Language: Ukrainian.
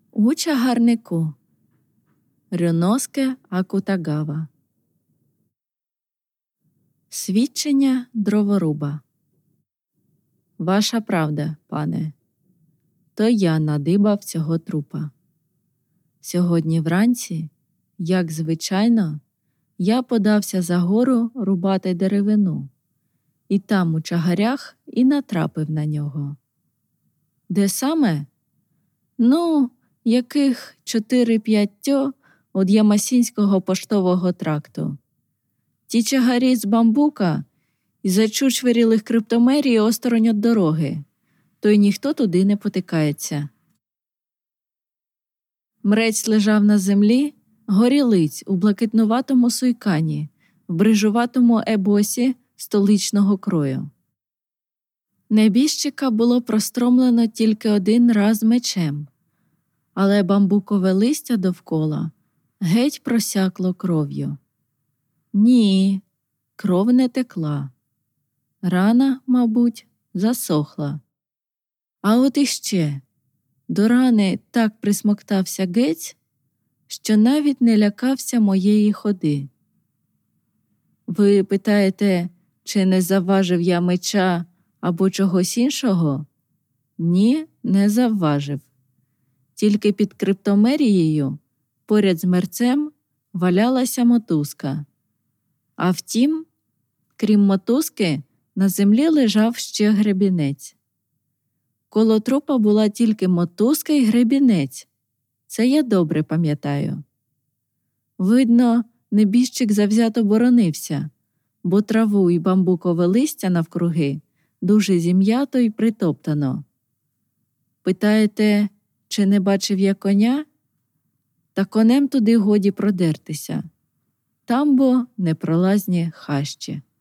У чагарнику. Рьоноске Акутагава. Свідчення дроворуба. Ваша правда, пане. То я надибав цього трупа. Сьогодні вранці, як звичайно, я подався за гору рубати деревину, і там у чагарях і натрапив на нього. Де саме? Ну, яких 4-5 тьо від Ямасінського поштового тракту. Ті чагарі з бамбука і зачучверілих криптомерії осторонь від дороги, то й ніхто туди не потикається. Мрець лежав на землі, горілиць у блакитнуватому суйкані, в брижуватому ебосі столичного крою. Небіжчика було простромлено тільки один раз мечем, але бамбукове листя довкола геть просякло кров'ю. Ні, кров не текла. Рана, мабуть, засохла. А от іще, до рани так присмоктався гець, що навіть не лякався моєї ходи. Ви питаєте, чи не завважив я меча або чогось іншого? Ні, не завважив. Тільки під криптомерією, поряд з мерцем, валялася мотузка. А втім, крім мотузки, на землі лежав ще гребінець. Коло трупа була тільки мотузка й гребінець. Це я добре пам'ятаю. Видно, небіжчик завзято боронився, бо траву й бамбукове листя навкруги дуже зім'ято й притоптано. Питаєте, чи не бачив я коня? Та конем туди годі продертися. Там бо непролазні хащі.